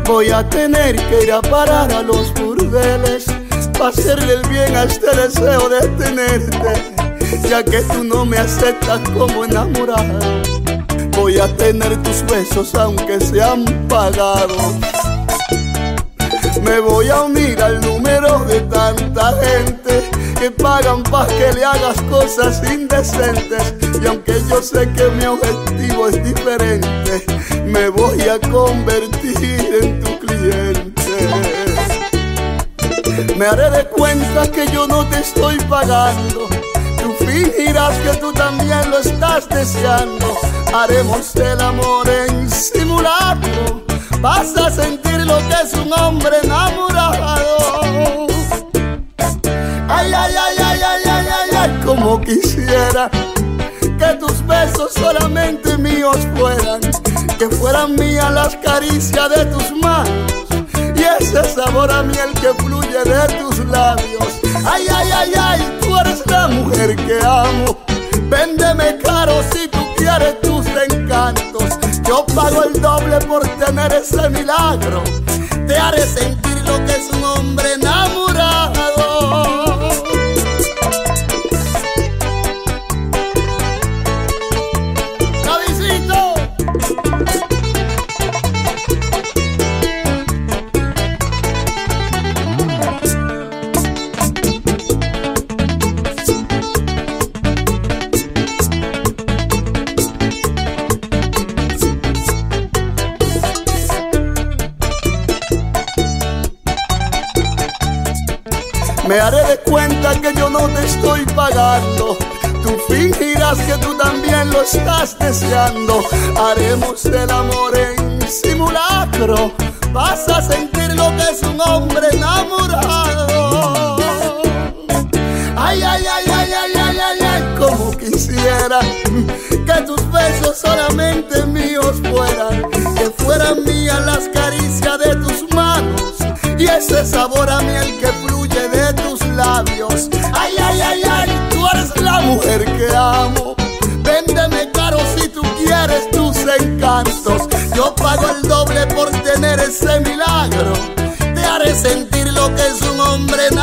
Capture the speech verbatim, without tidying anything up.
Voy a tener que ir a parar a los burdeles para hacerle el bien a este deseo de tenerte, ya que tú no me aceptas como enamorado. Voy a tener tus besos aunque sean pagados. Me voy a unir al número de tanta gente que pagan pa' que le hagas cosas indecentes. Y aunque yo sé que mi objetivo es diferente, me voy a convertir en tu cliente. Me haré de cuenta que yo no te estoy pagando. Tú fingirás que tú también lo estás deseando. Haremos el amor en simulacro. Vas a sentir lo que es un hombre enamorado. Ay, ay, ay, ay, ay, ay, ay, ay, como quisiera que tus besos solamente míos fueran, que fueran mías las caricias de tus manos y ese sabor a miel que fluye de tus labios. Ay, ay, ay, ay, tú eres la mujer que amo. Véndeme caro si tú quieres tus encantos. Yo pago el doble por tener ese milagro. Te haré sentir lo que es un hombre enamorado. Me haré de cuenta que yo no te estoy pagando. Tú fingirás que tú también lo estás deseando. Haremos el amor en simulacro. Vas a sentir lo que es un hombre enamorado. Ay, ay, ay, ay, ay, ay, ay, ay, como quisiera que tus besos solamente míos fueran, que fueran mías las caricias de tus manos y ese sabor a miel que fluye de tus labios. Ay, ay, ay, ay, tú eres la mujer que amo. Véndeme caro si tú quieres tus encantos. Yo pago el doble por tener ese milagro. Te haré sentir lo que es un hombre